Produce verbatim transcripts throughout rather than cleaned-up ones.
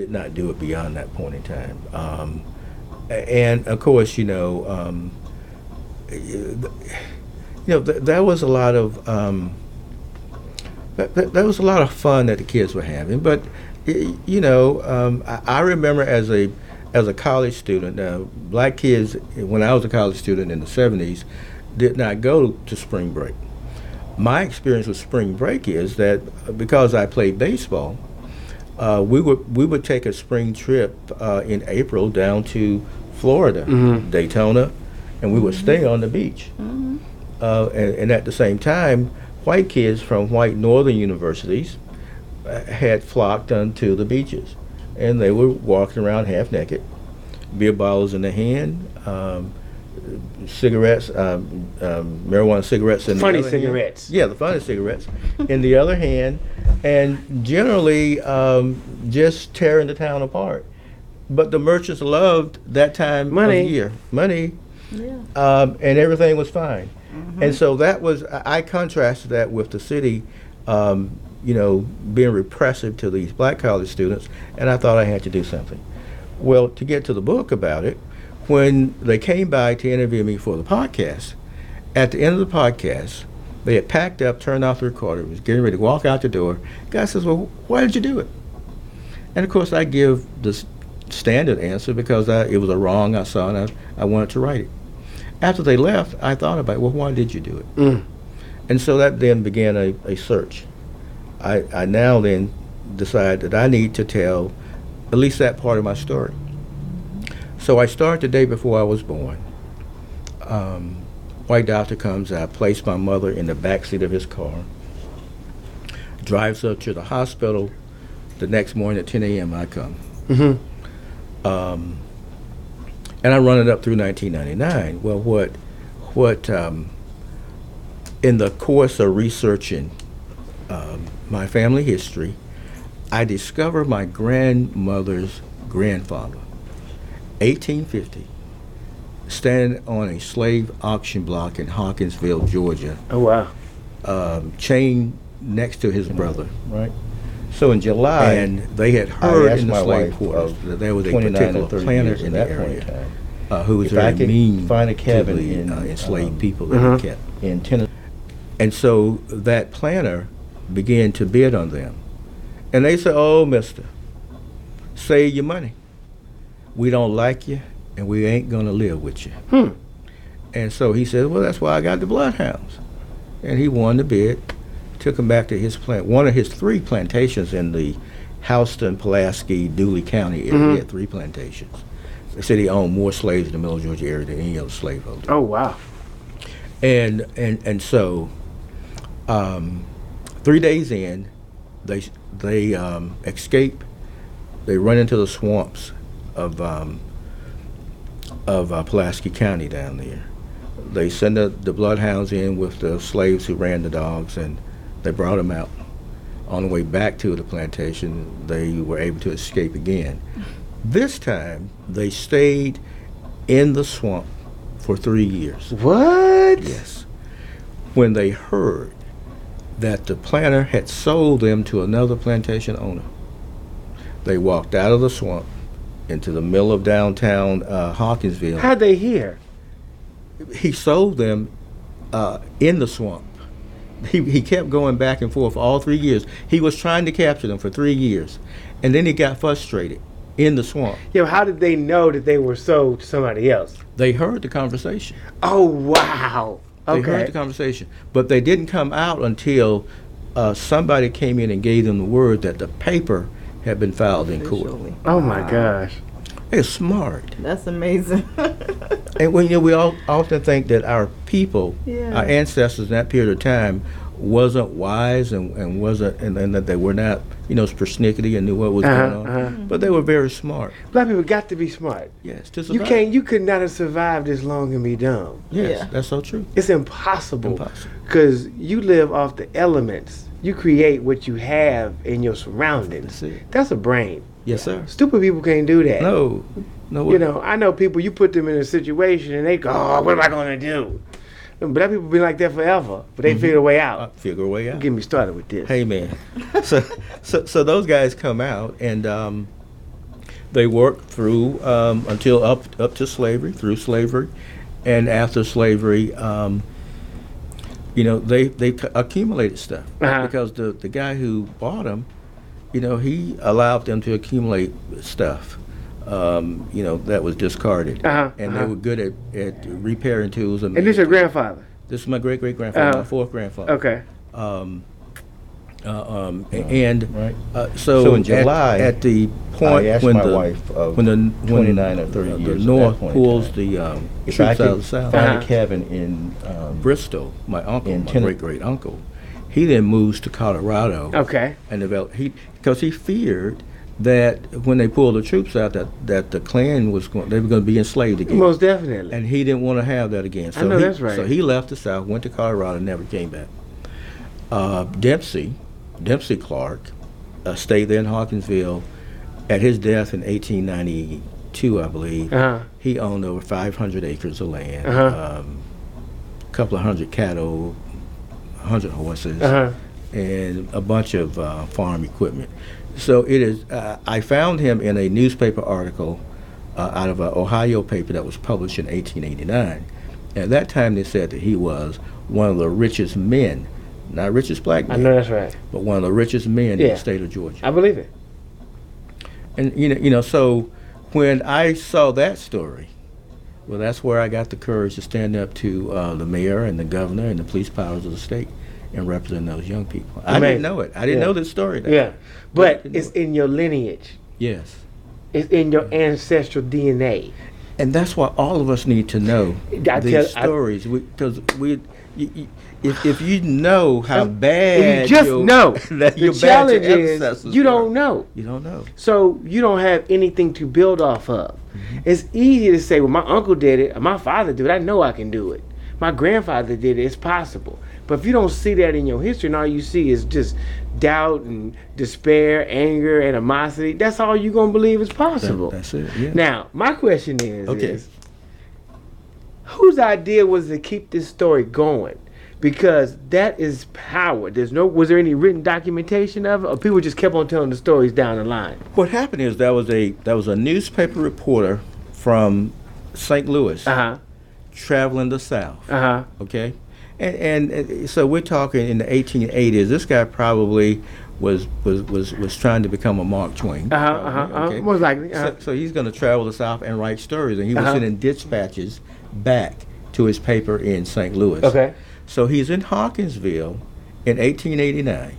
did not do it beyond that point in time. Um, and of course, you know, um, you know, th- there was a lot of um, th- th- there was a lot of fun that the kids were having. But y- you know, um, I, I remember as a as a college student, uh, black kids when I was a college student in the seventies did not go to spring break. My experience with spring break is that because I played baseball, uh, we would we would take a spring trip uh, in April down to Florida, mm-hmm. Daytona, and we would Mm-hmm. stay on the beach. Mm-hmm. Uh, and, and at the same time, white kids from white northern universities uh, had flocked onto the beaches, and they were walking around half naked, beer bottles in their hand. Um, cigarettes, um, um, marijuana cigarettes in Funny the other cigarettes. hand. Yeah, the funny cigarettes in the other hand, and generally um, just tearing the town apart. But the merchants loved that time Money. of year, money, Yeah. um, and everything was fine. Mm-hmm. And so that was I I contrasted that with the city, um, you know, being repressive to these black college students, and I thought I had to do something. Well, to get to the book about it. When they came by to interview me for the podcast, at the end of the podcast, they had packed up, turned off the recorder, was getting ready to walk out the door. Guy says, "Well, why did you do it?" And of course, I give the s- standard answer because I, it was a wrong I saw and I, I wanted to right it. After they left, I thought about, well, why did you do it? Mm. And so that then began a, a search. I, I now then decide that I need to tell at least that part of my story. So I start the day before I was born. Um, white doctor comes, I place my mother in the back seat of his car, drives her to the hospital. The next morning at ten a.m. I come. Mm-hmm. Um, and I run it up through nineteen ninety-nine. Well, what, what, um, in the course of researching um, my family history, I discovered my grandmother's grandfather, eighteen fifty, standing on a slave auction block in Hawkinsville, Georgia, Oh, wow. um, chained next to his brother, right? So in July, and they had heard in the slave quarters that there was a particular planter in the area uh, who was If I very could mean find a to cabin the in, uh, enslaved um, people that uh-huh. he kept. in Tennessee. And so that planter began to bid on them. And they said, "Oh, mister, save your money. We don't like you, and we ain't going to live with you." Hmm. And so he said, "Well, that's why I got the bloodhounds." And he won the bid, took him back to his plant, one of his three plantations in the Houston, Pulaski, Dooley County area. Mhm. He had three plantations. They said he owned more slaves in the Middle Georgia area than any other slaveholder. Oh, wow. And and and so, um, three days in, they they um, escape. They run into the swamps of um, of uh, Pulaski County down there. They send the, the bloodhounds in with the slaves who ran the dogs, and they brought them out. On the way back to the plantation, they were able to escape again. This time, they stayed in the swamp for three years. What? Yes. When they heard that the planter had sold them to another plantation owner, they walked out of the swamp into the middle of downtown uh, Hawkinsville. How'd they hear? He sold them uh, in the swamp. He, he kept going back and forth all three years. He was trying to capture them for three years. And then he got frustrated in the swamp. Yo, how did they know that they were sold to somebody else? They heard the conversation. Oh, wow. They Okay. heard the conversation. But they didn't come out until uh, somebody came in and gave them the word that the paper had been filed in court. Officially. Oh, my Wow. gosh. They're smart. That's amazing. And when, you know, we all often think that our people, Yeah. our ancestors in that period of time, wasn't wise and, and wasn't and, and that they were not, you know, persnickety and knew what was Uh-huh, going on. uh-huh. But they were very smart. Black people got to be smart. Yes, to You survive. can't. You could not have survived this long and be dumb. Yes, Yeah. that's so true. It's impossible. Impossible. Because you live off the elements. You create what you have in your surroundings. That's it. That's a brain. Yes, sir. Stupid people can't do that. No, no. You know, I know people, you put them in a situation and they go, oh, what am I going to do? But black people be like that forever. But they Mhm. figure a way Uh, out. figure a way out. Get me started with this. Hey, man. so, so, so those guys come out, and um, they worked through um, until up up to slavery, through slavery, and after slavery, um, you know, they they c- accumulated stuff Uh-huh. because the the guy who bought them, you know, he allowed them to accumulate stuff, um, you know, that was discarded, Uh-huh, and uh-huh. they were good at, at repairing tools. And this your grandfather? This is my great great grandfather, Uh-huh. my fourth grandfather. Okay. Um, uh, um, a- and Right. uh, so, So in at- July, at, the point I asked when my the wife of when the when twenty-nine or thirty uh, years the at that North point in pulls time, the um, if I troops out of the could South, find Uh-huh. a cabin in um, Bristol, my uncle, in my Tenne- great great uncle, he then moves to Colorado Okay. and developed he because he feared that when they pulled the troops out that that the Klan was going they were going to be enslaved again. Most definitely. And he didn't want to have that again. So know he, that's right. So he left the South, went to Colorado, and never came back. Uh, Dempsey, Dempsey Clark, uh, stayed there in Hawkinsville. At his death in eighteen ninety-two, I believe, Uh-huh. he owned over five hundred acres of land, a Uh-huh. um, couple of hundred cattle, one hundred horses, Uh-huh. and a bunch of uh, farm equipment. So it is. Uh, I found him in a newspaper article uh, out of an Ohio paper that was published in eighteen eighty-nine. At that time, they said that he was one of the richest men, not richest black I men, know that's right. but one of the richest men in Yeah. the state of Georgia. I believe it. And you know, you know, so when I saw that story, well, that's where I got the courage to stand up to uh, the mayor and the governor and the police powers of the state and represent those young people. I Amazing. didn't know it. I didn't Yeah. know this story. Then. Yeah. But Didn't it's know it. in your lineage. Yes. It's in your ancestral D N A. And that's why all of us need to know I these tell- I- stories, because we, you, you, if if you know how bad If you just your, know. that The your bad challenge your is ancestors you were, don't know. You don't know. So you don't have anything to build off of. Mm-hmm. It's easy to say, well, my uncle did it, or my father did it, I know I can do it. My grandfather did it, it's possible. But if you don't see that in your history and all you see is just doubt and despair, anger, animosity, that's all you're going to believe is possible. That- that's it. Yeah. Now, my question is, Okay. is whose idea was to keep this story going? Because that is power. There's no, was there any written documentation of it, or people just kept on telling the stories down the line? What happened is there was a there was a newspaper reporter from Saint Louis Uh huh. traveling the South. Uh huh. Okay, and, and and so we're talking in the eighteen eighties. This guy probably was was was, was trying to become a Mark Twain. Uh huh. probably, Uh huh. okay? Most likely. Uh-huh. So, so he's going to travel the South and write stories, and he was Uh-huh. sending dispatches back to his paper in Saint Louis. Okay. So he's in Hawkinsville in eighteen eighty-nine,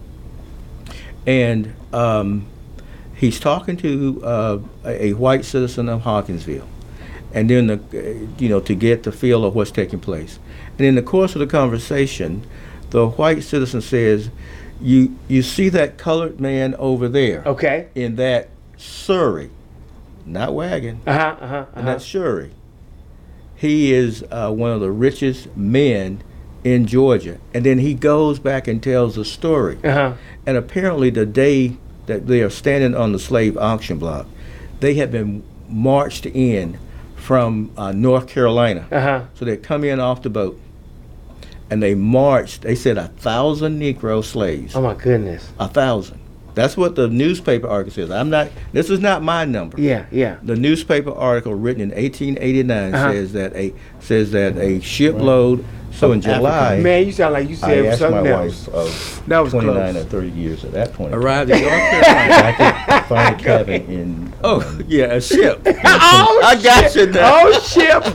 and um, he's talking to uh, a, a white citizen of Hawkinsville, and then the, uh, you know, to get the feel of what's taking place. And in the course of the conversation, the white citizen says, "You you see that colored man over there Okay. in that Surrey, not wagon, Uh huh. Uh huh. and Uh-huh. that's Surrey. He is uh, one of the richest men in Georgia." And then he goes back and tells the story. Uh huh. And apparently, the day that they are standing on the slave auction block, they had been marched in from uh, North Carolina. Uh huh. So they come in off the boat, and they marched. They said a thousand Negro slaves. Oh my goodness. A thousand. That's what the newspaper article says. I'm not. This is not my number. Yeah. Yeah. The newspaper article written in eighteen eighty-nine Uh-huh. says that a says that a shipload. So in July, Man, you sound like you I said asked my something else. wife of That was twenty-nine close. or thirty years at that point. arrived in North Carolina. I could find a cabin in. Oh um, yeah, a ship. Oh, I got shit. you now. Oh, ship.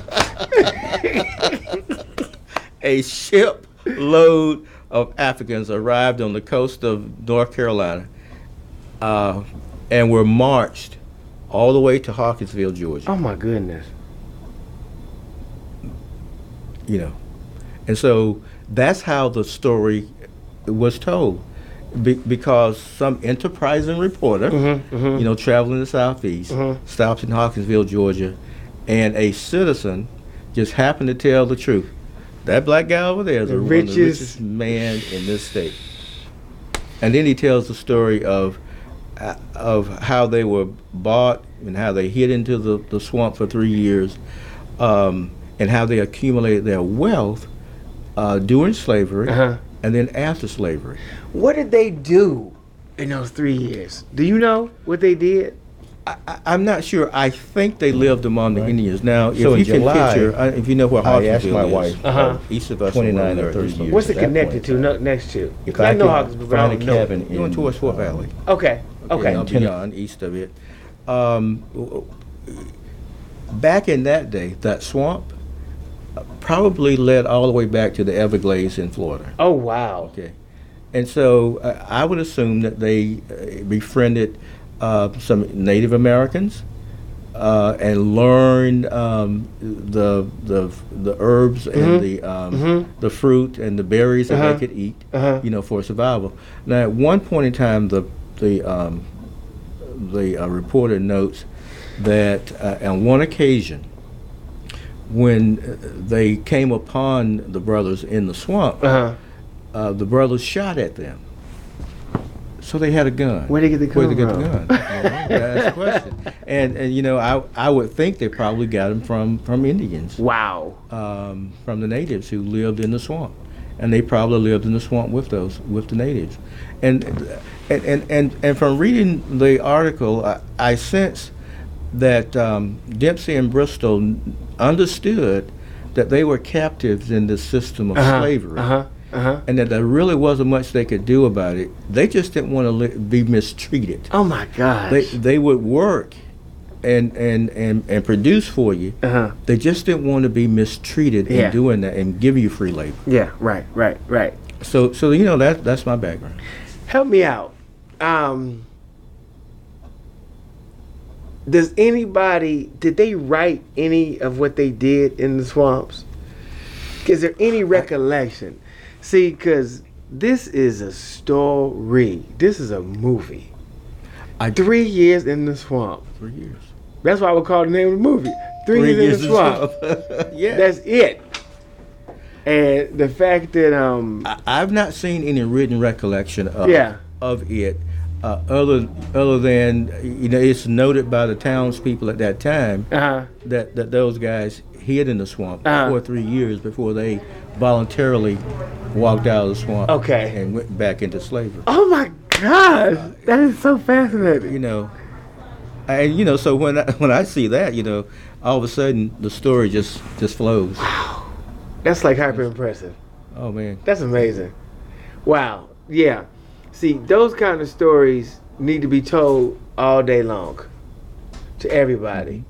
A ship load of Africans arrived on the coast of North Carolina, uh, and were marched all the way to Hawkinsville, Georgia. Oh my goodness. You know, and so that's how the story was told, Be- because some enterprising reporter, Mm-hmm. Mm-hmm. you know, traveling the southeast, Mhm. stops in Hawkinsville, Georgia, and a citizen just happened to tell the truth. That black guy over there is The a, one of the richest- richest man in this state. And then he tells the story of uh, of how they were bought and how they hid into the, the swamp for three years, um, and how they accumulated their wealth uh, during slavery Uh-huh. and then after slavery. What did they do in those three years? Do you know what they did? I, I- I'm not sure. I think they lived among the Right. Indians. Now, if So in you can July, picture, uh, if you know where I Hawkinsville asked my is, wife, Uh-huh. uh, east of us, twenty-nine or or thirty years. What's it at that connected point to? in No, time. next to? If 'Cause I I know could Hawkinsville, but I find a don't know. cabin you went in, towards Fort uh, Valley. Okay. Okay. now beyond, east of it. Um, w- w- back in that day, that swamp uh, probably led all the way back to the Everglades in Florida. Oh wow. Okay, and so uh, I would assume that they uh, befriended uh, some Native Americans uh, and learned um, the the the herbs Mhm. and the um, Mhm. the fruit and the berries that Uh-huh. they could eat, Uh-huh. you know, for survival. Now, at one point in time, the the um, the uh, reporter notes that uh, on one occasion, when uh, they came upon the brothers in the swamp, Uh-huh. uh, the brothers shot at them. So they had a gun. Where'd they get the Where'd they get gun the from? gun? Well, that's the question. And, and you know, I I would think they probably got them from from Indians, Wow. um, from the natives who lived in the swamp, and they probably lived in the swamp with those with the natives, and and and and, and from reading the article, I, I sense that um, Dempsey and Bristol understood that they were captives in this system of Uh-huh. slavery. Uh-huh. Uh-huh. And that there really wasn't much they could do about it. They just didn't want to li- be mistreated. Oh my gosh. They they would work and and and and produce for you. uh-huh. They just didn't want to be mistreated Yeah. in doing that and give you free labor. Yeah, right, right, right. So so you know that that's my background. Help me out. Um Does anybody did they write any of what they did in the swamps? Is there any recollection? See, because this is a story. This is a movie. I Three years in the swamp. three years. That's why I would call the name of the movie. Three, years, in the swamp. yeah. That's it. And the fact that um I, I've not seen any written recollection of Yeah. of it, uh, other other than you know it's noted by the townspeople at that time uh that, that those guys hid in the swamp Uh-huh. for three years before they voluntarily walked out of the swamp. Okay. And went back into slavery. oh my gosh, that is so fascinating. You know, and you know, so when I, when I see that, you know, all of a sudden the story just just flows. That's like hyper impressive. Oh man. That's amazing. Wow. Yeah. See, those kind of stories need to be told all day long to everybody.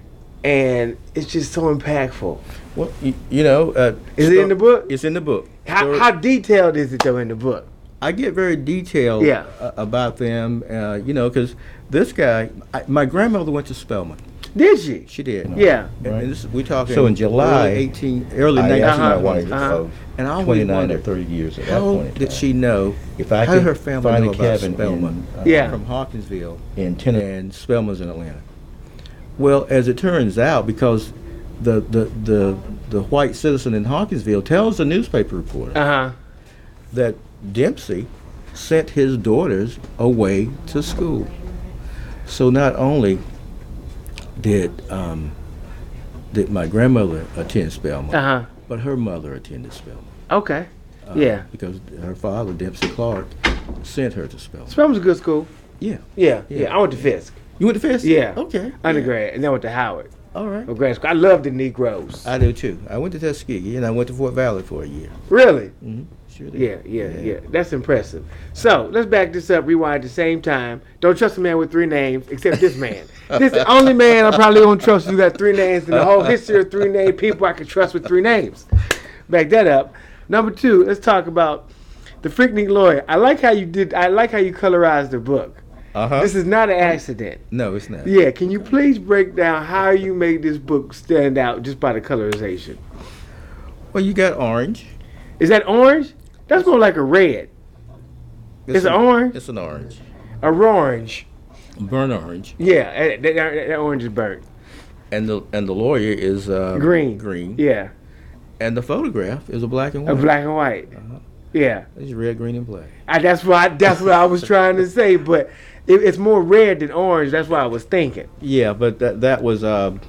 And it's just so impactful. Well, you, you know, uh, Is it in the book? It's in the book. How, Story- how detailed is it though in the book? I get very detailed Yeah. uh, about them, uh, you know, because this guy, I, my grandmother went to Spelman. Did she? She did. Yeah. And, and this, we talking So in July, early eighteen, early I nineteen asked my Uh-huh, wife uh-huh. of and I always twenty-nine or wondered, thirty years at that how point in did time. she know? If I how could did her family find know a about cabin Spelman? in, uh, Yeah. From Hawkinsville in Tennessee, and Spelman's in Atlanta. Well, as it turns out, because the the the the white citizen in Hawkinsville tells the newspaper reporter Uh huh. that Dempsey sent his daughters away to school. So not only did um, did my grandmother attend Spelman, Uh huh. but her mother attended Spelman. Okay. Uh, Yeah. Because her father, Dempsey Clark, sent her to Spelman. Spelman's a good school. Yeah. Yeah, yeah. Yeah. I went to Fisk. You went to Fisk? Yeah. Okay. Undergrad, and then went to Howard. Yeah. All right. For grad school. I love the Negroes. I do too. I went to Tuskegee and I went to Fort Valley for a year. Really? Mm-hmm. Sure did. Yeah, yeah, yeah, That's impressive. So let's back this up, rewind at the same time. Don't trust a man with three names, except this man. This is the only man I probably won't trust who got three names in the whole history of three named people I can trust with three names. Back that up. Number two, let's talk about the Freaknik Lawyer. I like how you did. I like how you colorized the book. Uh-huh. This is not an accident. No, it's not. Yeah, can you please break down how you made this book stand out just by the colorization? Well, you got orange. Is that orange? That's more like a red. It's an an orange? It's an orange. A orange. Burnt orange. Yeah, that, that, that orange is burnt. And the and the lawyer is uh, Green. Green. Yeah, And the photograph is a black and a white. black and white. Uh-huh. Yeah, It's red, green, and black. I, that's what that's what I was trying to say, but it, it's more red than orange. That's what I was thinking. Yeah, but that that was um.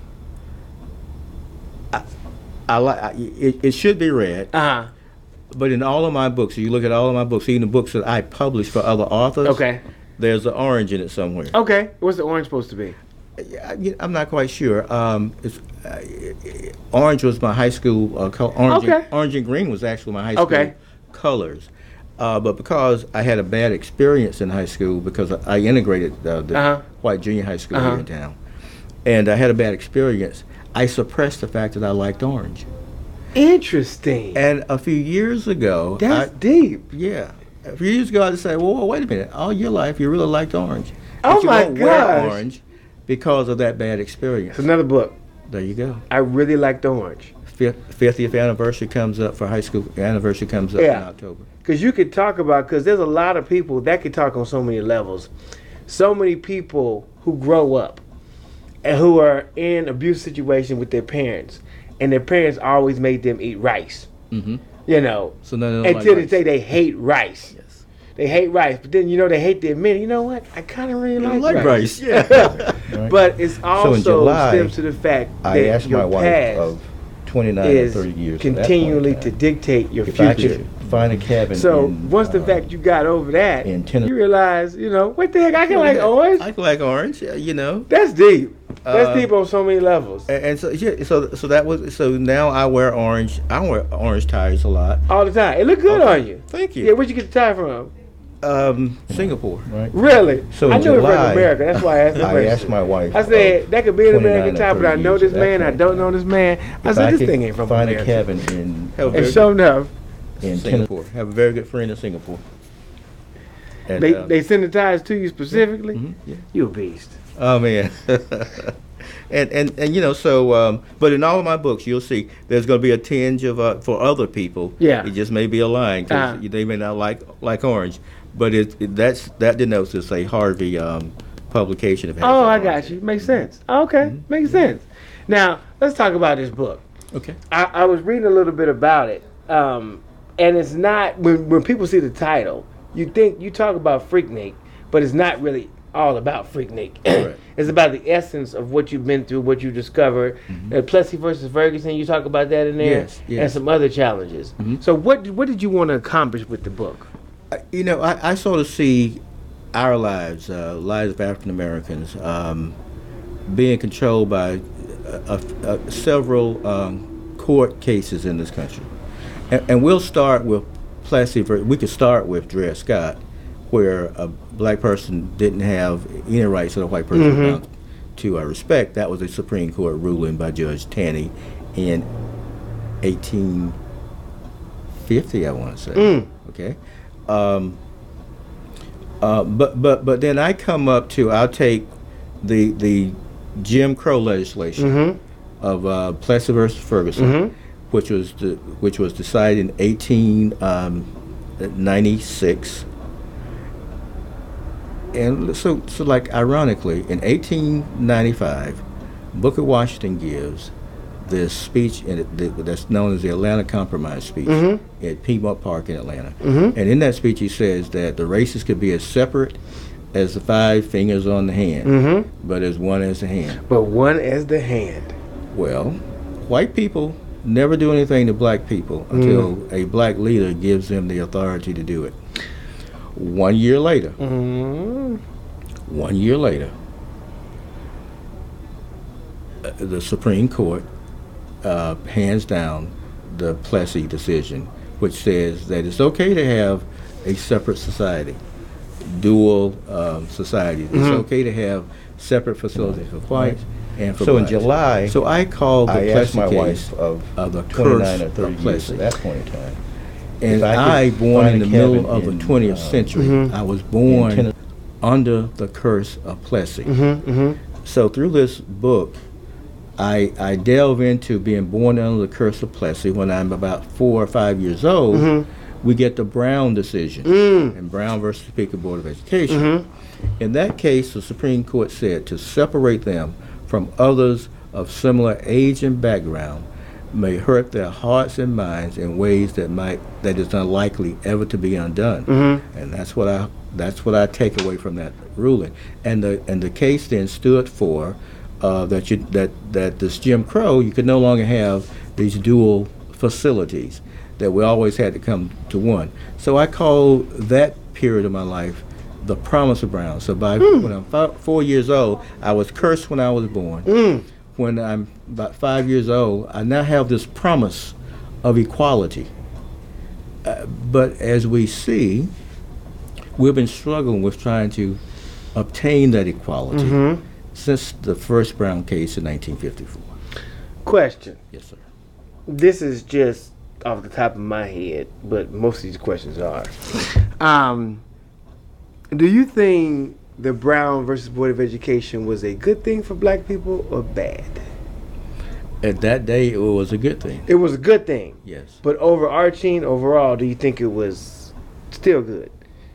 I, I like it. It should be red, Uh huh. but in all of my books, you look at all of my books, even the books that I published for other authors. Okay. there's an orange in it somewhere. Okay. What's the orange supposed to be? Yeah, you know, I'm not quite sure. Um, it's, uh, orange was my high school uh, color. Orange, Okay. and, orange and green was actually my high school Okay. colors. Uh, but because I had a bad experience in high school, because I, I integrated uh, the Uh-huh. white junior high school Uh-huh. here in town, and I had a bad experience, I suppressed the fact that I liked orange. Interesting. And a few years ago, That's I, deep. yeah, a few years ago, I decided, well, wait a minute, all your life you really liked orange. Oh But you my won't wear gosh. orange because of that bad experience. It's another book. There you go. I really liked orange. fiftieth anniversary comes up for high school. Anniversary comes up Yeah. in October. Because you could talk about, because there's a lot of people that could talk on so many levels. So many people who grow up and who are in abuse situation with their parents, and their parents always made them eat rice. Mm-hmm. You know, So none of until they say they hate rice. Yes. They hate rice, but then you know they hate to admit, you know what? I kind of really like, like rice. rice. Yeah. Right. But it's in also July, stems to the fact I that asked your my wife past of twenty-nine or is thirty years at that point in continually time, to dictate your if I future. could find a cabin. So in, once the uh, fact you got over that, in Tennessee- you realize, you know, what the heck? I can like orange. I like orange. yeah, You know. That's deep. That's Uh, deep on so many levels. And, and so yeah, so so that was so now I wear orange. I wear orange ties a lot. All the time. It look good Okay. on you. Thank you. Yeah, where'd you get the tie from? Um, Singapore. right? Really? So I in knew it was July, America. That's why I asked the I question. asked my wife. I said, of that could be an American twenty-nine or tie, but I thirty know years this at that man, I point in don't time, know this man. I if said, I this could thing ain't from find America. a cabin in Have a And very, sure enough, in Tennessee. Singapore. Have a very good friend in Singapore. And, they, uh, they send the ties to you specifically? mhm, yeah. You a beast. Oh man. and, and and you know so um, but in all of my books you'll see there's going to be a tinge of uh, for other people. Yeah. It just may be a line because Uh-huh. they may not like like orange, but it, it that's that denotes it's a Harvey um, publication of. has Oh, that I orange. got you. Makes sense. Okay, makes sense. Now, let's talk about this book. Okay. I, I was reading a little bit about it, um, and it's not when when people see the title, you think you talk about Freaknik, but it's not really all about Freaknik. Right. It's about the essence of what you've been through, what you discovered. Uh, Plessy versus Ferguson, you talk about that in there, Yes, and yes. some other challenges. Mhm. So, what what did you want to accomplish with the book? I- You know, I, I sort of see our lives, uh, lives of African Americans, um, being controlled by uh, uh, uh, several um, court cases in this country, and, and we'll start with Plessy. ver- We could start with Dred Scott, where a black person didn't have any rights that a white person Mhm. bound to uh, respect. That was a Supreme Court ruling by Judge Taney in eighteen fifty, I want to say. Mm. Okay. Um, uh, but but but then I come up to I'll take the the Jim Crow legislation Mm-hmm. of uh, Plessy versus Ferguson, Mhm. which was the, which was decided in eighteen ninety-six. And so so like ironically, in eighteen ninety-five, Booker Washington gives this speech in it, th- that's known as the Atlanta Compromise speech Mhm. at Piedmont Park in Atlanta. Mhm. And in that speech, he says that the races could be as separate as the five fingers on the hand, Mm-hmm. but as one as the hand. But one as the hand. Well, white people never do anything to black people until a black leader gives them the authority to do it. One year later, Mm-hmm. one year later, uh, the Supreme Court uh, hands down the Plessy decision, which says that it's okay to have a separate society, dual um, society. It's Mhm. okay to have separate facilities for whites and for So in blacks. July, So I called the I asked Plessy my case wife of of the twenty-nine curse or thirty of years Plessy. at that point in time. And If I could I, born find in a the middle cabin of the in, twentieth uh, century, Mhm. I was born Tennes- under the curse of Plessy. Mm-hmm. Mm-hmm. So through this book, I I delve into being born under the curse of Plessy. When I'm about four or five years old, Mhm. we get the Brown decision, Mm. and Brown versus Speaker Board of Education. Mhm. In that case, the Supreme Court said to separate them from others of similar age and background may hurt their hearts and minds in ways that might that is unlikely ever to be undone. Mhm. And that's what I that's what I take away from that ruling. And the and the case then stood for uh, that you that that this Jim Crow, you could no longer have these dual facilities, that we always had to come to one. So I call that period of my life the promise of Brown. So by when I'm fi- four years old, I was cursed when I was born. Mm. When I'm about five years old, I now have this promise of equality. Uh, but as we see, we've been struggling with trying to obtain that equality Mm-hmm. since the first Brown case in nineteen fifty-four. Question. Yes, sir. This is just off the top of my head, but most of these questions are. Um, do you think the Brown versus Board of Education was a good thing for black people or bad? At that day, it was a good thing. It was a good thing. Yes. But overarching, overall, do you think it was still good?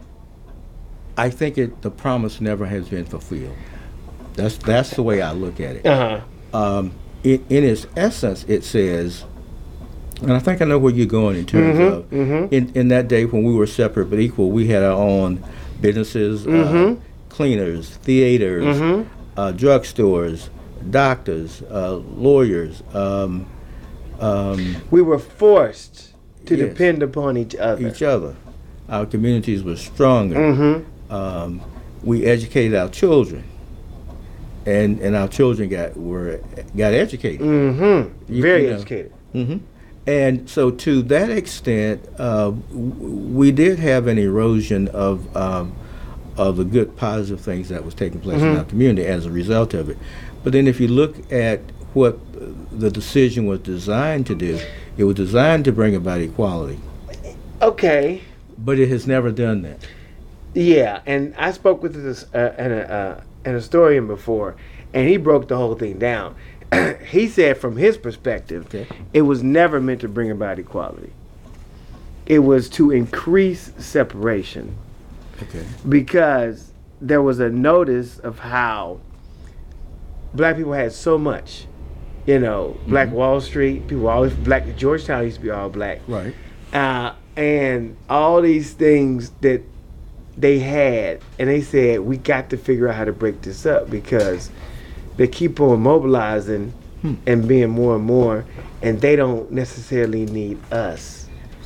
I think it. The promise never has been fulfilled. That's that's the way I look at it. Uh-huh. Um, in, in its essence, it says, and I think I know where you're going in terms Mhm, of, mhm. in, in that day when we were separate but equal, we had our own businesses, uh, Mhm. cleaners, theaters, Mhm. uh, drugstores, doctors, uh, lawyers. Um, um, We were forced to Yes. depend upon each other. each other. Our communities were stronger. Mm-hmm. Um, we educated our children, and and our children got were got educated. Mm-hmm. You- Very you know. educated. hmm And so, to that extent, uh, w- we did have an erosion of um, of the good, positive things that was taking place in Mhm. our community as a result of it. But then, if you look at what the decision was designed to do, it was designed to bring about equality, Okay. but it has never done that. Yeah, and I spoke with this uh, an, uh, an historian before, and he broke the whole thing down. He said, from his perspective, Okay. it was never meant to bring about equality. It was to increase separation Okay. because there was a notice of how black people had so much. You know, Black Wall Street, people were always black. Georgetown used to be all black. Right. Uh, and all these things that they had, and they said, we got to figure out how to break this up because they keep on mobilizing Hmm. and being more and more, and they don't necessarily need us.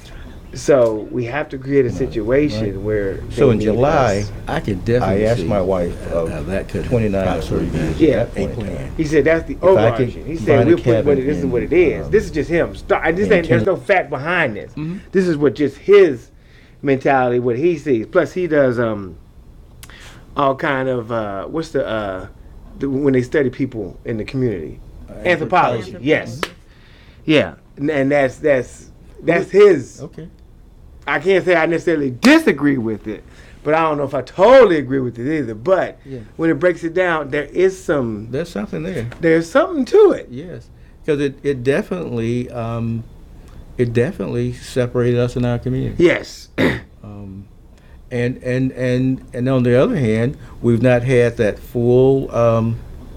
So we have to create a situation Right. where So they in need July, us. I could definitely. I asked see my wife how of that could twenty-nine or possibly thirty be years Yeah. at that a point in plan. time. He said that's the I could overarching. He said find a we'll put what it, cabin this is in, what it is. um, this is just him. Start, this in ain't, there's Ten- no fact behind this. Mhm. This is what just his mentality, what he sees. Plus, he does um all kind of uh, what's the uh the, when they study people in the community, anthropology. anthropology. Yes, yeah, and, and that's that's that's his. Okay. I can't say I necessarily disagree with it, but I don't know if I totally agree with it either. But Yeah. when it breaks it down, there is some There's something there. there's something to it. Yes, because it, it definitely um, it definitely separated us in our community. Yes. Um, and and and and on the other hand, we've not had that full um,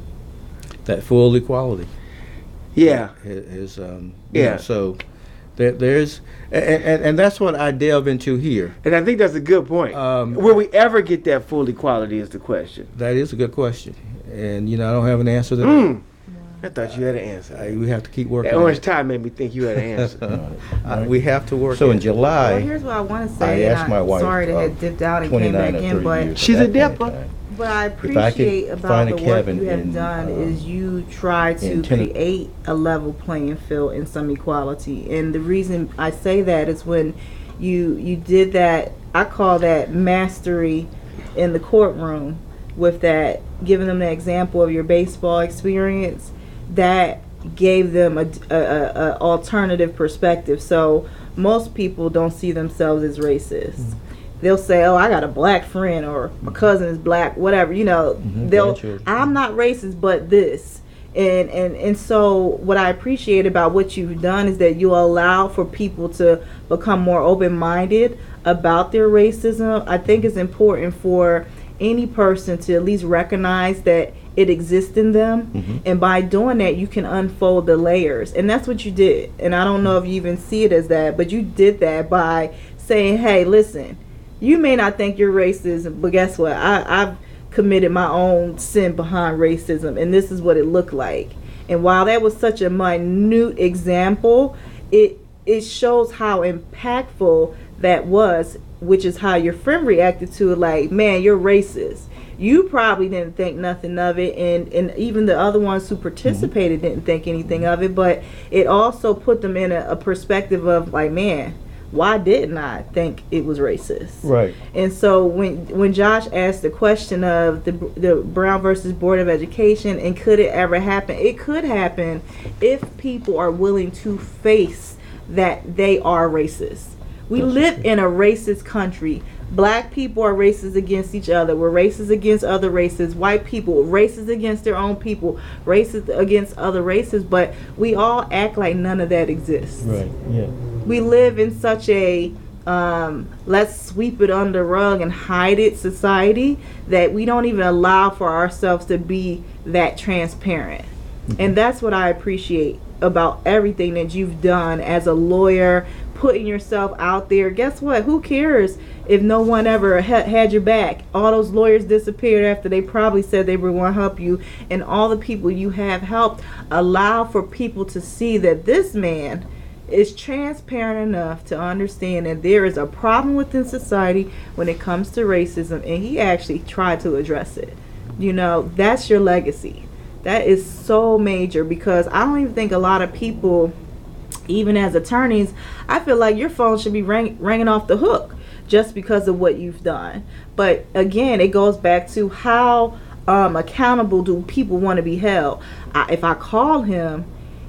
that full equality. Yeah. Is um, you Yeah. know, so there, there's and, and and that's what I delve into here. And I think that's a good point. Um, Will we ever get that full equality is the question. That is a good question, and you know I don't have an answer to that. Mm. I thought you had an answer. I, we have to keep working. That on orange it. tie made me think you had an answer. Uh, we have to work. So at in it. July, Well, here's what I want to I say. and asked my wife Sorry to of have dipped out and came twenty-nine back or in, thirty but years. She's at a that point in dipper. time. what I I could appreciate about find a the work cabin you have in, done um, is you try to in Tenne- create a level playing field and some equality. And the reason I say that is when you you did that, I call that mastery in the courtroom with that, giving them the example of your baseball experience. That gave them a, a, a, a alternative perspective. So most people don't see themselves as racist. They'll say, "Oh, I got a black friend," or "My cousin is black," whatever. You know, Mhm, they'll. grandchildren. I'm not racist, but this. And, and and so what I appreciate about what you've done is that you allow for people to become more open-minded about their racism. I think it's important for any person to at least recognize that it exists in them, Mhm. and by doing that you can unfold the layers, and that's what you did. And I don't know if you even see it as that, but you did that by saying, hey, listen, you may not think you're racist, but guess what, I, I've committed my own sin behind racism, and this is what it looked like. And while that was such a minute example, it it shows how impactful that was which is how your friend reacted to it, like, man, you're racist. You probably didn't think nothing of it, and, and even the other ones who participated mm-hmm. didn't think anything of it, but it also put them in a, a perspective of, like, man, why didn't I think it was racist? Right. And so when when Josh asked the question of the the Brown versus Board of Education and could it ever happen, it could happen if people are willing to face that they are racist. We live in a racist country. Black people are racist against each other. We're racist against other races. White people racist against their own people. Racist against other races. But we all act like none of that exists. Right. Yeah. We live in such a um, let's sweep it under the rug and hide it society that we don't even allow for ourselves to be that transparent. Mm-hmm. And that's what I appreciate about everything that you've done as a lawyer, putting yourself out there. Guess what? Who cares if no one ever ha- had your back? All those lawyers disappeared after they probably said they were going to help you, and all the people you have helped allow for people to see that this man is transparent enough to understand that there is a problem within society when it comes to racism, and he actually tried to address it. You know, that's your legacy. That is so major, because I don't even think a lot of people, even as attorneys, I feel like your phone should be ring, ringing off the hook just because of what you've done. But again, it goes back to how um, accountable do people want to be held. I, if I call him,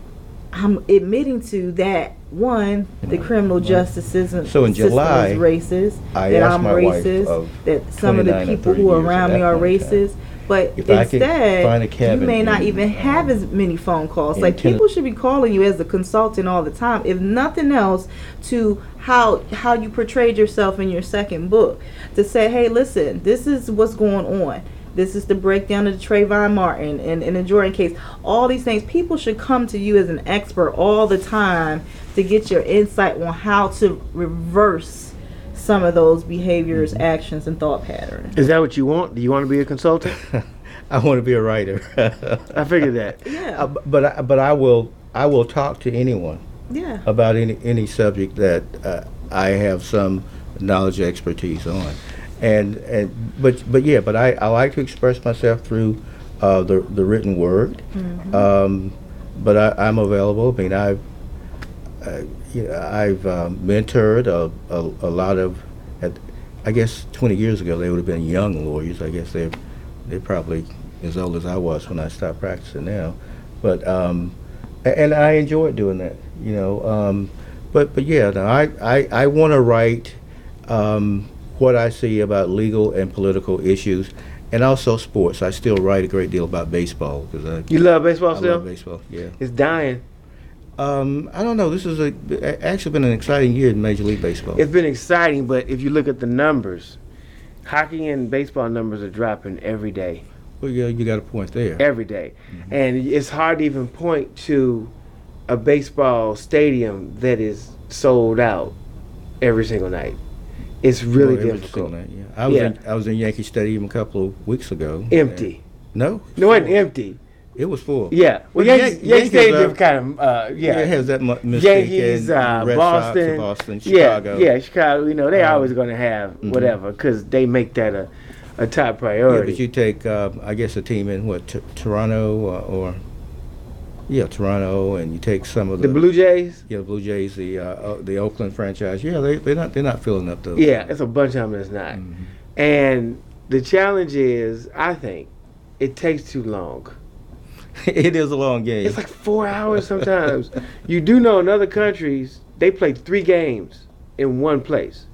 I'm admitting to that, one, the criminal justice system, So in system July, is racist, I that asked I'm my wife racist, of that some of the twenty-nine or people thirty who are years around at me that are point in time. racist. But If I could instead, find a you cabin may not in, even have um, as many phone calls. in Like, Tenn- people should be calling you as a consultant all the time, if nothing else, to how how you portrayed yourself in your second book, to say, hey, listen, this is what's going on. This is the breakdown of the Trayvon Martin and, and the Jordan case. All these things, people should come to you as an expert all the time to get your insight on how to reverse some of those behaviors, Mm-hmm. actions, and thought patterns. Is that what you want? Do you want to be a consultant? I want to be a writer. I figured that. Yeah, Uh, but I, but I will I will talk to anyone yeah. about any any subject that uh, I have some knowledge or expertise on, and and but but yeah, but I, I like to express myself through uh, the the written word. Mhm. Um, but I, I'm available. I mean, I've uh, you know, I've um, mentored a, a, a lot of, at, I guess twenty years ago they would have been young lawyers. I guess they're they're probably as old as I was when I stopped practicing now. But um, a- and I enjoyed doing that, you know. Um, but but yeah, no, I I, I want to write um, what I see about legal and political issues, and also sports. I still write a great deal about baseball because I You love baseball I still? love baseball. Yeah. It's dying. Um, I don't know. This is a a- actually been an exciting year in Major League Baseball. It's been exciting, but if you look at the numbers, hockey and baseball numbers are dropping every day. Well, yeah, you got a point there. Every day. And it's hard to even point to a baseball stadium that is sold out every single night. It's really Well, every difficult. single night, yeah. I was Yeah. in I was in Yankee Stadium a couple of weeks ago. Empty. and- No. No, it wasn't full. empty. It was full. Yeah. Well, Well, Yankees, Yan- Yankee Yankees Stadium are- kind of, uh, Yeah, yeah. it has that mu- mystique. Yankees, and uh, Red Boston, Sox, Boston, yeah, Chicago. yeah, Chicago. You know, they Um, always going to have mhm. whatever because they make that a, a top Yeah, priority. but you take, uh, I guess, a team in what t- Toronto uh, or yeah, Toronto, and you take some of the, the Blue Jays, yeah, the Blue Jays, the uh, uh, the Oakland franchise. Yeah, they they're not they're not filling up those. yeah, it's a bunch of them that's not. Mhm. And the challenge is, I think, it takes too long. It is a long game. It's like four hours sometimes. You do know in other countries, they play three games in one place.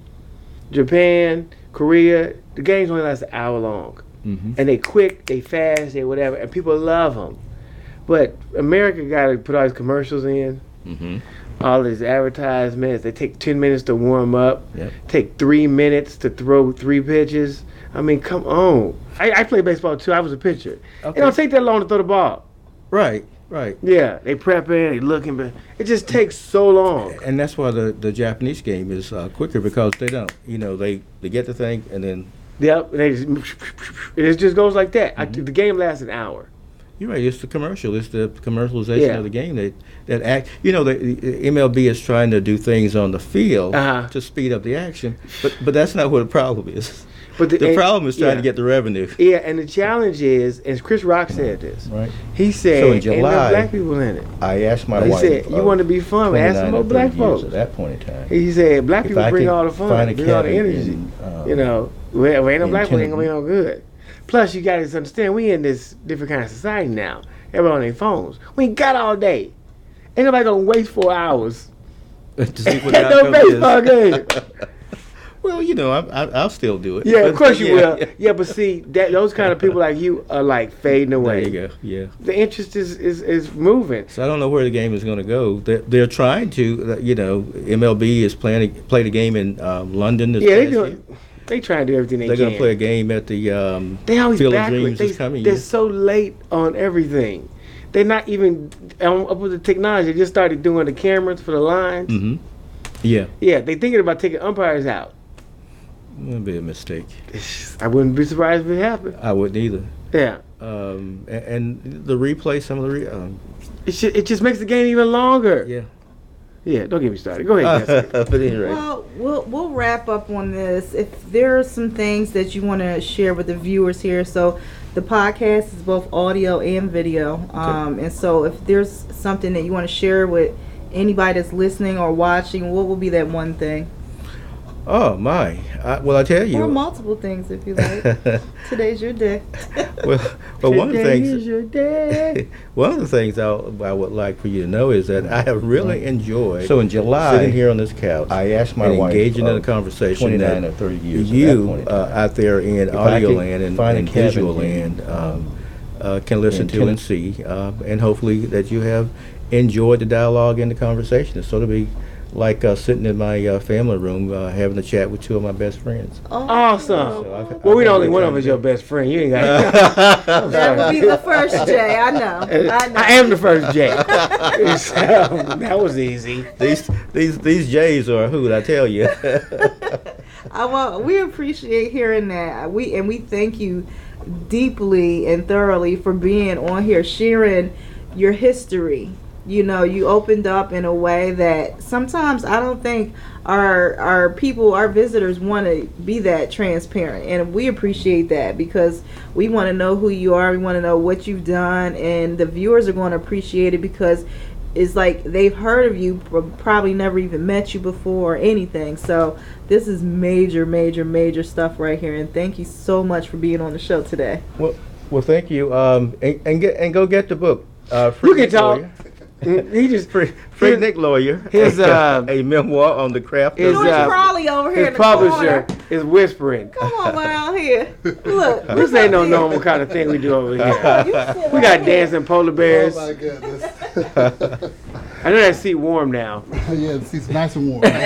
Japan, Korea, the games only last an hour long. Mhm. And they quick, they fast, they whatever, and people love them. But America got to put all these commercials in, Mhm. all these advertisements. They take ten minutes to warm up, Yep. take three minutes to throw three pitches. I mean, come on. I, I play baseball too. I was a pitcher. Okay. It don't take that long to throw the ball. Right, right. Yeah, they prepping, they looking, but it just takes so long. And that's why the, the Japanese game is uh, quicker because they don't, you know, they, they get the thing and then, Yep, and they just, it just goes like that. I, the game lasts an hour. You're right. It's the commercial. It's the commercialization Yeah. of the game that that act. You know, the, the M L B is trying to do things on the field Uh-huh. to speed up the action, but but that's not what the problem is. But The and- problem is trying yeah. to get the revenue. Yeah, and the challenge is, as Chris Rock said this, Right. he said, So in ain't no July- black people in it. I asked my He wife. said, you uh, want to be fun, ask some twenty-nine more or black thirty years folks. At that point in time. He said, black If people I bring could all the fun, find a bring all the cabin energy. in, um, you know, we, we ain't no in black people ain't gonna be Tennessee. no good. Plus, you gotta understand, we in this different kind of society now. Everybody on their phones. We ain't got all day. Ain't nobody gonna waste four hours. To see what At the no outcome baseball is. game. Well, you know, I, I, I'll still do it. Yeah, of But, course you yeah, will. Yeah, but see, that those kind of people like you are like fading There away. you go. Yeah. The interest is, is, is moving. So I don't know where the game is going to go. They're, they're trying to, uh, you know, M L B is planning played a game in um, London. This Yeah, they past do. year. They try to do everything they They're can. going to play a game at the um, They always Field of backward. Dreams They, this coming they're year. so late on everything. They're not even on, up with the technology. They just started doing the cameras for the lines. Mm-hmm. Yeah, Yeah, they thinking about taking umpires out. that'd be a mistake. I wouldn't be surprised if it happened. I wouldn't either. Yeah, Um, a- and, the replay, some of the re- um, it should, it just makes the game even longer. yeah. Yeah, don't get me started. Go ahead. Jessica. But anyway, Well, we'll we'll wrap up on this. If there are some things that you want to share with the viewers here, so the podcast is both audio and video, um, and so if there's something that you want to share with anybody that's listening or watching, what will be that one thing? oh my. I, well, I tell Or you. multiple things, if you like. Today's your day. well, but one of the Today things. is your day. One of the things I, I would like for you to know is that I have really enjoyed So in July, sitting here on this couch I asked my and wife. engaging in uh, a conversation twenty-nine that or thirty years. at that you point in uh, time. out there in If I audio could land and, find a and cabin visual in, land um, uh, can listen in to and Tennessee. see, uh, and hopefully that you have enjoyed the dialogue and the conversation. It's sort of be like uh, sitting in my uh, family room uh, having a chat with two of my best friends. Awesome. So I've- Well, we I've the only had a one great of us time your best friend. You ain't got. That would be the first Jay. I know. I know. I am the first Jay. So, that was easy. these these these J's are who I tell you. I, well, we appreciate hearing that. We and we thank you deeply and thoroughly for being on here, sharing your history. You know, you opened up in a way that sometimes I don't think our our people, our visitors, want to be that transparent, and we appreciate that because we want to know who you are. We want to know what you've done, and the viewers are going to appreciate it because it's like they've heard of you, but probably never even met you before or anything. So this is major, major, major stuff right here, and thank you so much for being on the show today. well, well, thank you. Um, and, and get and go get the book. Uh, You can Freak talk. Lawyer. He just Freak his, Nick Lawyer. his, uh, a memoir on the craft. his, of George uh, Crawley over here his in the publisher corner. is whispering. Come on around here. Look. This ain't no normal kind of thing we do over here. You sit We right got here. dancing polar bears. Oh my goodness. I know that seat warm now. Yeah, the seat's nice and warm. Don't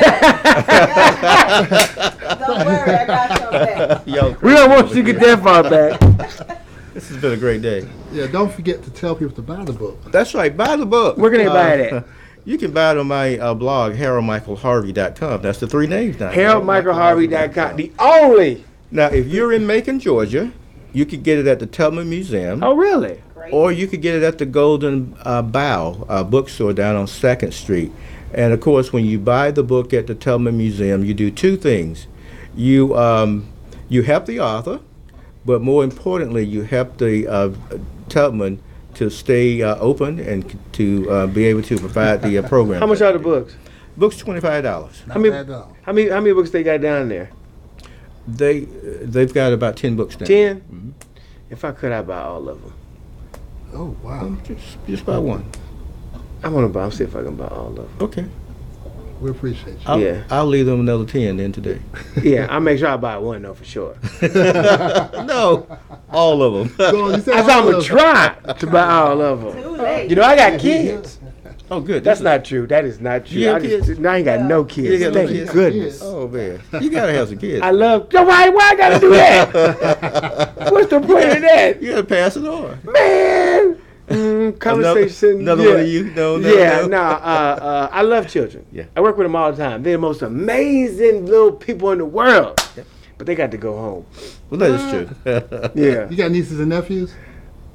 worry, I got your back. Y'all We don't want crazy you to over get that far back. here. This has been a great day. Yeah, don't forget to tell people to buy the book. That's right. Buy the book. Where can they buy it at? You can buy it on my uh, blog, harold michael harvey dot com. That's the three names now. harold michael harvey dot com. The only. Now, if you're in Macon, Georgia, you could get it at the Tubman Museum. Oh, really? Or you could get it at the Golden uh, Bough uh, bookstore down on second Street. And of course, when you buy the book at the Tubman Museum, you do two things. You um, you help the author, but more importantly, you help the uh, Tubman to stay uh, open and c- to uh, be able to provide the uh, program. How much are the books? Books? twenty-five dollars. Not How many- bad at all. How many how many books they got down there? They uh, they've got about ten books now. Ten? Mhm. If I could, I'd buy all of them. Oh, wow. Just just buy one. I want to buy. I'll see if I can buy all of them. Okay. We appreciate you. I'll, Yeah. I'll leave them another ten then today. Yeah, I'll make sure I buy one though for sure. No, all of them. Go on, you said I said I'm all gonna of- try to buy all of them. Too late. You know, I got kids. Oh, good. That's This is- not true. That is not true. You I, got just, kids? I ain't got no You kids. got no Thank kids? goodness. Oh man, you gotta have some kids. I love. So why? Why I gotta do that? What's the point of that, You gotta pass it on. man? Mm, conversation. Another yeah. one of you? No, no, Yeah, no. no. Uh, uh, I love children. Yeah. I work with them all the time. They're the most amazing little people in the world. But they got to go home. Well, that is true. Yeah. You got nieces and nephews?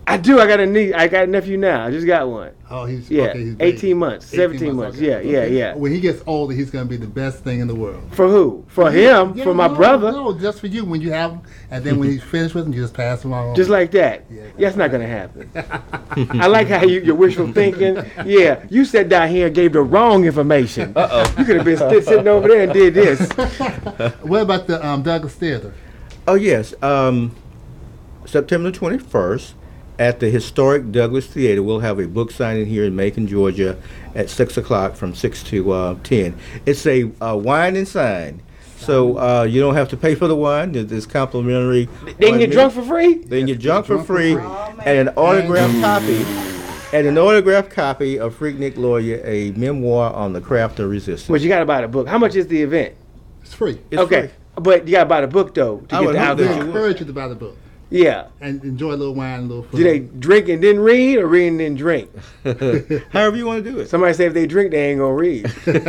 I do. I got a niece. I got a nephew now. I just got one. Oh, he's Yeah, okay, he's eighteen big. months, seventeen months. okay. Yeah, yeah, Okay. yeah. When he gets older, he's gonna be the best thing in the world. For who? For him? Yeah, For my no, brother? No, just for you when you have him, and then when he's finished with him, you just pass him on. Just like that. Yeah. That's not gonna happen. I like how you, you're wishful thinking. Yeah, you sat down here and gave the wrong information. Uh oh. You could have been sit, sitting over there and did this. What about the um, Douglas Theater? Oh yes, um, September twenty-first at the historic Douglas Theater. We'll have a book signing here in Macon, Georgia, at six o'clock from six to uh, ten. It's a uh, wine and sign, so uh, you don't have to pay for the wine. It- It's complimentary. They can get drunk for free? They can get drunk for Drunk for free, free. Oh, man. and an autographed copy, and an autographed copy of Freaknik Lawyer, a memoir on the craft of resistance. Well, you gotta buy the book. How much is the event? It's free. It's okay, free. but you gotta buy the book though to I get would the hope They that alcohol. you would. encourage you to buy the book Yeah. and enjoy a little wine, a little food. Do they drink and then read, or read and then drink? However you want to do it. Somebody say if they drink, they ain't gonna read.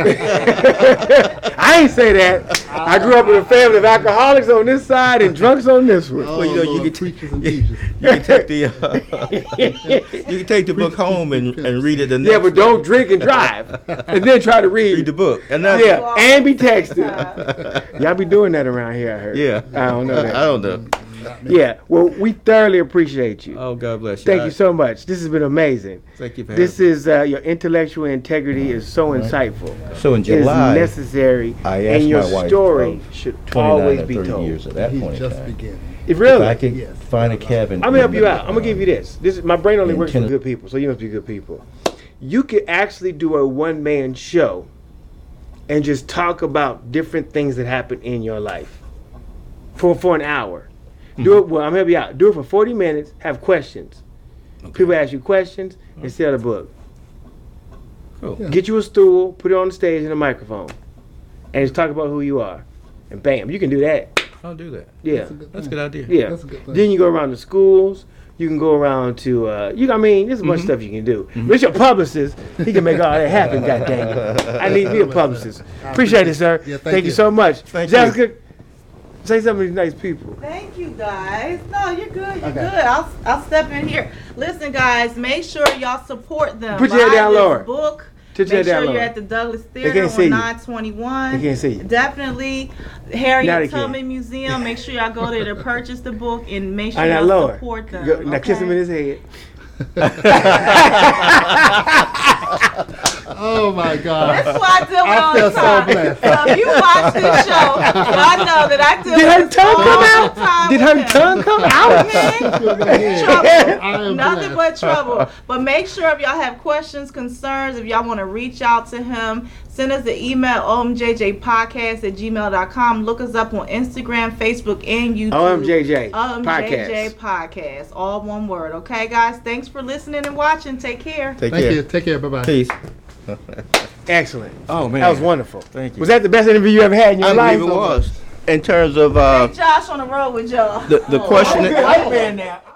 I ain't say that. I grew up in a family of alcoholics on this side and drunks on this one. Oh, Well, you know, you Lord, can t- preachers and you, teachers. you can take the uh, you can take the book home and, and read it the next Yeah, but don't drink and drive, and then try to read. read the book. And that's, Yeah, and be texting. Y'all be doing that around here, I heard. yeah. I don't know that. I don't know. Yeah, well, we thoroughly appreciate you. Oh, God bless you. Thank I- you so much. This has been amazing. Thank you for having This me. is uh, your intellectual integrity is so insightful. So in It is July, necessary, I asked and your my wife story of should twenty-nine always or be thirty told. years at that He's point in just time. beginning. If If really, I could Yes. find a cabin. I'm gonna help in you the, out. I'm gonna give you uh, this. This is my brain only in works for Ten- good people, so you must be good people. You could actually do a one man show and just talk about different things that happen in your life for for an hour. Do it. Well, I'm gonna help you out. Do it for forty minutes. Have questions. People ask you questions and sell the book. Cool. Yeah. Get you a stool, put it on the stage and a microphone, and just talk about who you are. And bam, you can do that. I'll do that. Yeah. That's a good That's a thing. good idea. Yeah. That's a good thing. Then you go around to schools. You can go around to uh, you. I mean, there's a bunch of stuff you can do. Mm-hmm. But it's your publicist. He can make all that happen. God dang it! I need me a publicist. Appreciate it, sir. Yeah, thank thank you you. so much. Thank you. Jessica, say something to these nice people. Thank you, guys. No, you're good. You're Okay. good. I'll I'll step in here. Listen, guys, make sure y'all support them. Put your head Buy down this lower. Book. Put your Make head down sure you're lower. at the Douglas can't Theater see on you. nine twenty-one. They can't see you. Definitely Now Harriet they can. Tubman Museum. Make sure y'all go there to purchase the book and make sure I now y'all lower. support them. Go- Now kiss him in okay? his head. Oh my God. That's why I deal with I all feel the so time. blessed. So if you watch this show, y'all know that I deal Did her with this tongue all come the out? time Did with her him. tongue come out? Man, I trouble. am Nothing blessed. but trouble. But make sure if y'all have questions, concerns, if y'all want to reach out to him, send us the email O M J J podcast at gmail dot com. Look us up on Instagram, Facebook, and YouTube. O M J J O M J J podcast. podcast. All one word. Okay, guys? Thanks for listening and watching. Take care. Take Thank care. you. Take care. Bye bye. Peace. Excellent. Oh man, That was wonderful. Thank you. Was that the best interview you ever had in your I life? believe it was. In terms of uh, Take Josh on the road with y'all. the the question. White man now.